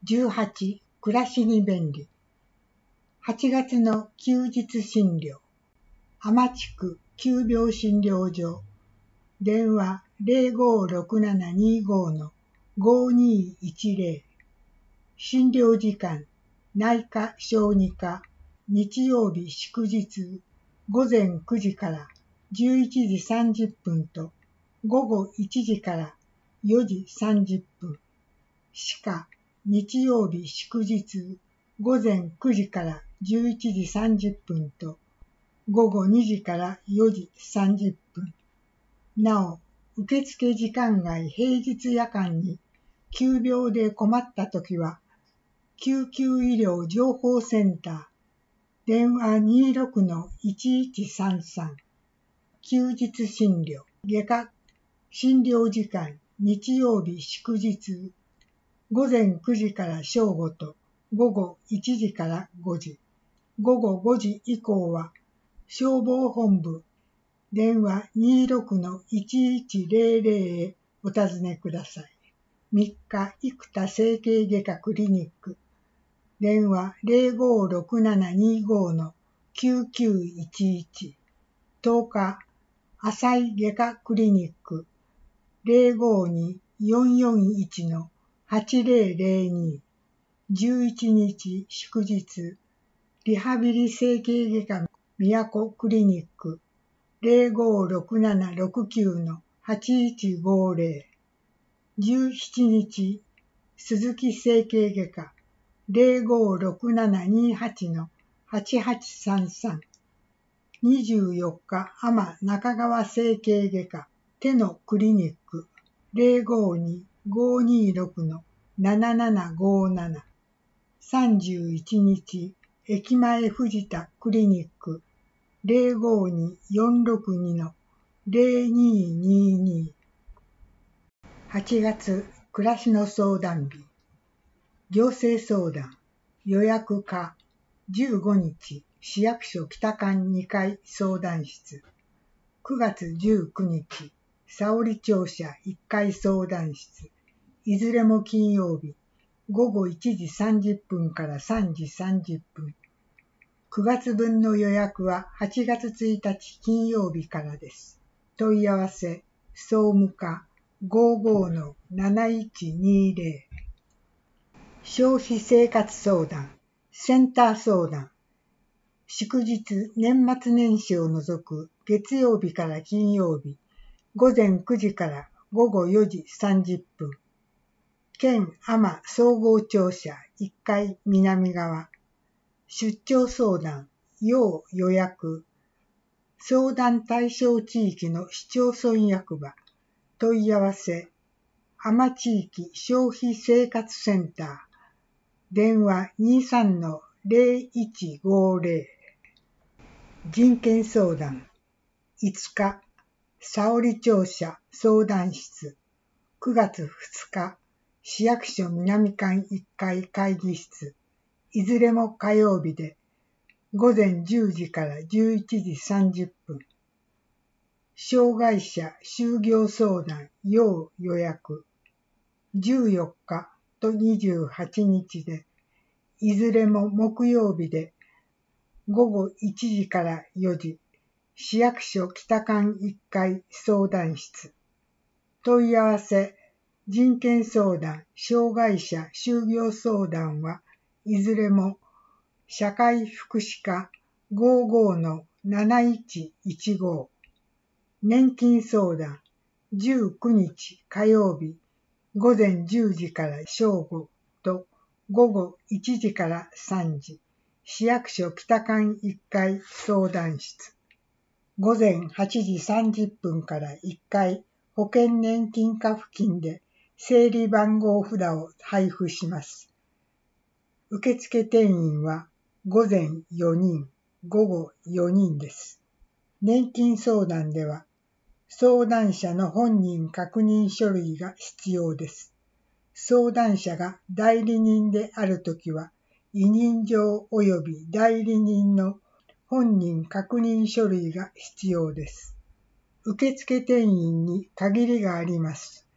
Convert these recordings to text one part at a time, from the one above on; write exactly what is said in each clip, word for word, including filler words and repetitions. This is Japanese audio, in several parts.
じゅうはち、暮らしに便利。はちがつの休日診療。浜地区急病診療所。電話 ゼロごろくななにご のごにいちゼロ。診療時間、内科小児科、日曜日祝日、午前くじからじゅういちじさんじゅっぷんと午後いちじからよじさんじゅっぷん。歯科、日曜日祝日、午前くじからじゅういちじさんじゅっぷんと午後にじからよじさんじゅっぷん。なお、受付時間外平日夜間に急病で困ったときは、救急医療情報センター、電話 にじゅうろくのいちいちさんさん、休日診療、外科、診療時間、日曜日祝日、午前くじから正午と午後いちじからごじ、午後ごじ以降は消防本部、電話 にじゅうろくのいちいちゼロゼロ へお尋ねください。みっか、生田整形外科クリニック、電話 ゼロごろくななにご のきゅうきゅういちいち、とおか、浅井外科クリニック、ゼロごによんよんいちのはちゼロゼロに、じゅういちにち祝日、リハビリ整形外科都クリニック、ゼロごろくななろくきゅうのはちいちごゼロ、じゅうしちにち鈴木整形外科、ゼロごろくななにはちのはちはちさんさん、にじゅうよっか多摩中川整形外科手のクリニック、ゼロごにごにろくのななななごなな、さんじゅういちにち駅前藤田クリニック、ゼロごによんろくにのゼロににに。はちがつ、暮らしの相談日。行政相談、予約可、じゅうごにち、市役所北館にかい相談室。くがつじゅうくにち、沙織庁舎いっかい相談室。いずれも金曜日、ごごいちじさんじゅっぷんからさんじさんじゅっぷん。くがつぶんの予約ははちがつついたち金曜日からです。問い合わせ、総務課 ごーごーのなないちにゼロ。消費生活相談、センター相談。祝日、年末年始を除く月曜日から金曜日、午前くじから午後よじさんじゅっぷん。県阿摩総合庁舎いっかい南側。出張相談、要予約。相談対象地域の市町村役場。問い合わせ、阿摩地域消費生活センター。電話 にじゅうさんのゼロいちごゼロ。人権相談、いつか、沙織庁舎相談室。くがつふつか、市役所南館いっかい会議室。いずれも火曜日で、午前じゅうじからじゅういちじさんじゅっぷん。障害者就業相談要予約。じゅうよっかとにじゅうはちにちで、いずれも木曜日で、ごごいちじからよじ、市役所北館いっかい相談室。問い合わせ、人権相談、障害者就業相談はいずれも社会福祉課 ごーごーのなないちいちご。年金相談、じゅうくにち火曜日、午前じゅうじから正午と午後いちじからさんじ、市役所北館いっかい相談室。午前はちじさんじゅっぷんからいっかい保険年金課付近で整理番号札を配布します。受付定員は午前よにん、午後よにんです。年金相談では相談者の本人確認書類が必要です。相談者が代理人であるときは、委任状及び代理人の本人確認書類が必要です。受付定員に限りがあります。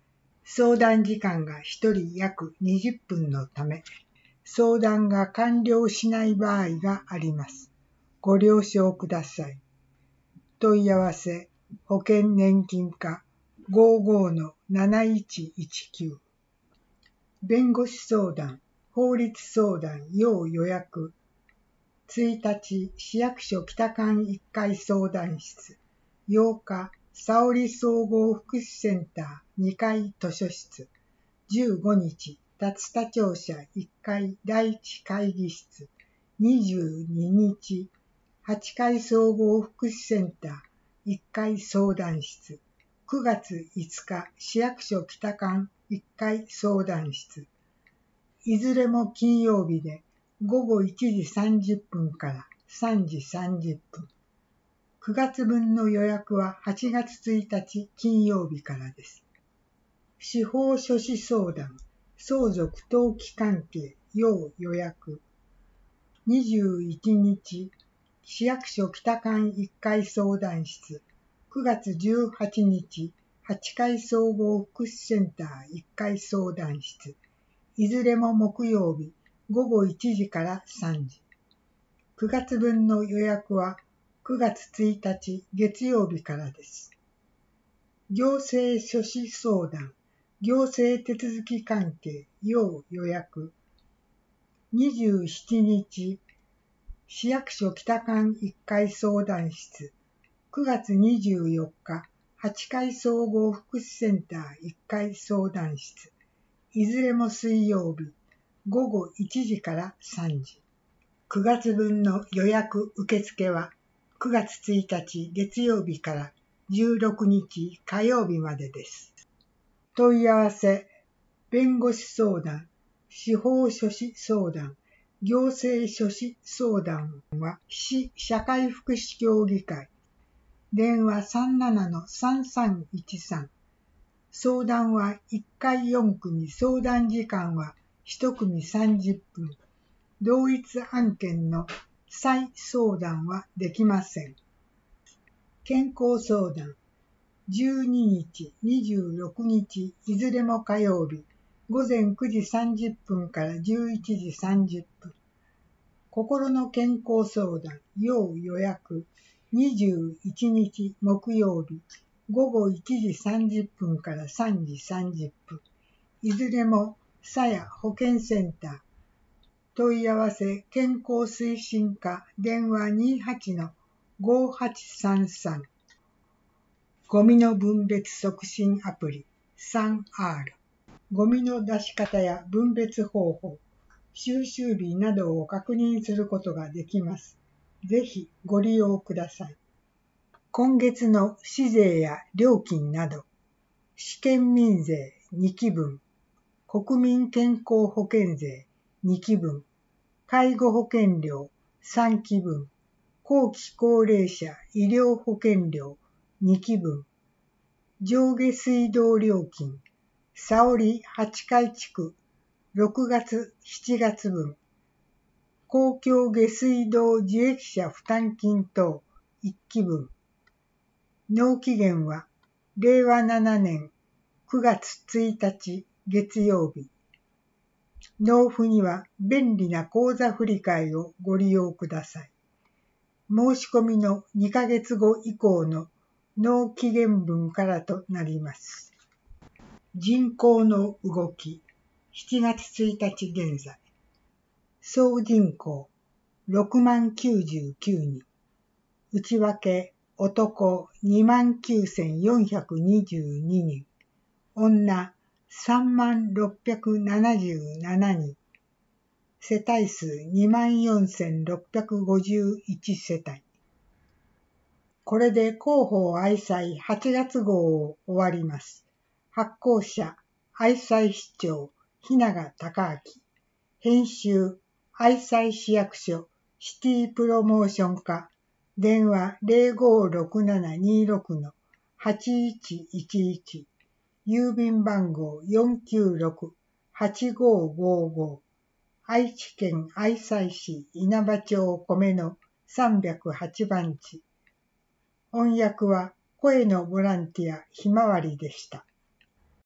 相談時間がひとり約にじゅっぷんのため、相談が完了しない場合があります。ご了承ください。問い合わせ、保険年金課 ごじゅうごのなないちいちきゅう。弁護士相談、法律相談要予約。いちにち、市役所北館いっかい相談室。ようか、沙織総合福祉センターにかい図書室。じゅうごにち、竜田庁舎いっかい第一会議室。にじゅうににち、はちかい総合福祉センターいっかい相談室。くがついつか、市役所北館いっかい相談室。いずれも金曜日でごごいちじさんじゅっぷんからさんじさんじゅっぷん。くがつぶんの予約ははちがつついたち金曜日からです。司法書士相談、相続登記関係要予約。にじゅういちにち、市役所北館いっかい相談室。くがつじゅうはちにち、はちかい総合福祉センターいっかい相談室。いずれも木曜日、ごごいちじからさんじ。くがつぶんの予約はくがつついたち月曜日からです。行政書士相談、行政手続き関係要予約。にじゅうしちにち、市役所北館いっかい相談室。くがつにじゅうよっか、はちかい総合福祉センターいっかい相談室。いずれも水曜日、ごごいちじからさんじ。くがつぶんの予約受付はくがつついたち月曜日からじゅうろくにち火曜日までです。問い合わせ、弁護士相談、司法書士相談、行政書士相談は市社会福祉協議会。電話 さんななのさんさんいちさん。相談はいっかいよんくみ、相談時間はいちくみさんじゅっぷん。同一案件の再相談はできません。健康相談、じゅうににち、にじゅうろくにち、いずれも火曜日、ごぜんくじさんじゅっぷんからじゅういちじさんじゅっぷん。心の健康相談、要予約、にじゅういちにち木曜日、ごごいちじさんじゅっぷんからさんじさんじゅっぷん。いずれもさや保健センター。問い合わせ健康推進課電話 にじゅうはちのごはちさんさん。ゴミの分別促進アプリ スリーアール。ゴミの出し方や分別方法、収集日などを確認することができます。ぜひご利用ください。今月の市税や料金など、市県民税にきぶん、国民健康保険税にきぶん、介護保険料さんきぶん、後期高齢者医療保険料にきぶん、上下水道料金、沙織はちかい地区ろくがつしちがつぶん、公共下水道受益者負担金等いっきぶん、納期限はれいわななねんくがつついたち月曜日。納付には便利な口座振替をご利用ください。申し込みのにかげつご以降の納期限分からとなります。人口の動き、しちがつついたち現在。総人口ろくまんきゅうじゅうきゅうにん。内訳男にまんきゅうせんよんひゃくにじゅうににん。女さんまんろっぴゃくななじゅうななにん。世帯数にまんよんせんろっぴゃくごじゅういちせたい。これで広報愛妻はちがつ号を終わります。発行者、愛妻市長、日永隆明。編集、愛妻市役所、シティプロモーション課。電話 ゼロごろくななにろくのはちいちいちいち。郵便番号 よんきゅうろくはちごごご。愛知県愛妻市稲葉町米のさんびゃくはちばんち。翻訳は声のボランティアひまわりでした。